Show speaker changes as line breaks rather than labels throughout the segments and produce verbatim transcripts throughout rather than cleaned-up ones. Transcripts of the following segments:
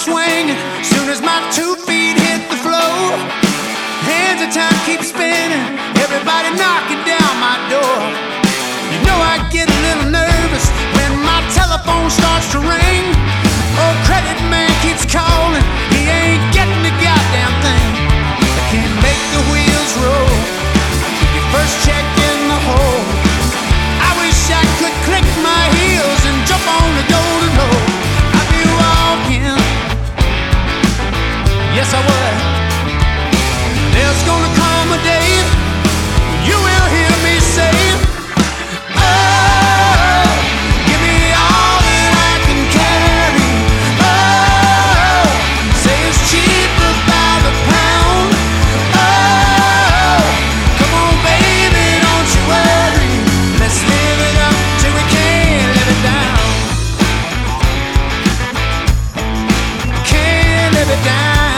swinging soon as my two feet hit the floor. Hands of time keep spinning, everybody knocking down my door. You know I get a little nervous when my telephone starts to ring. Oh, credit man keeps calling, he ain't getting the goddamn thing. I can't make the wheels roll, your first check in the hole. I wish I could click my heels and jump on the golden road. I'd be walking, yes I would. There's gonna come a day you will hear me say, oh, give me all that I can carry. Oh, say it's cheaper by the pound. Oh, come on baby, don't you worry. Let's live it up till we can't live it down. Can't live it down.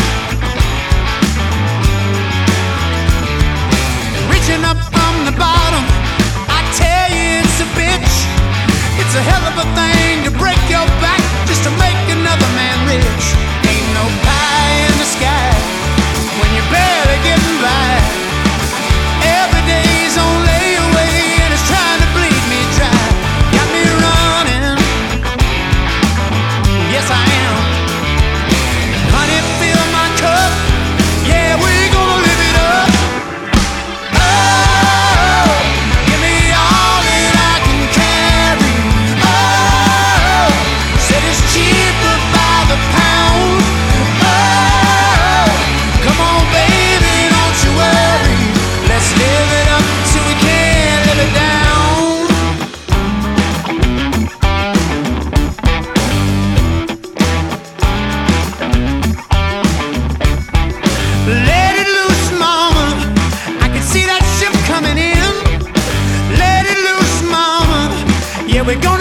Reaching up from the bottom, I tell you it's a bitch. It's a hell of a thing to break your back just to make another man rich. Ain't no pie in the sky when you're barely getting by. Every day's on layaway and it's trying to bleed me dry. Got me running, yes I am. Honey, fill my cup, yeah, we're gonna live it up. Oh, give me all that I can carry. Oh, said it's cheaper by the pound. Oh, come on baby, don't you worry. Let's live it up till we can't live it down. Let it loose, mama, I can see that ship coming in. Let it loose, mama, yeah, we're going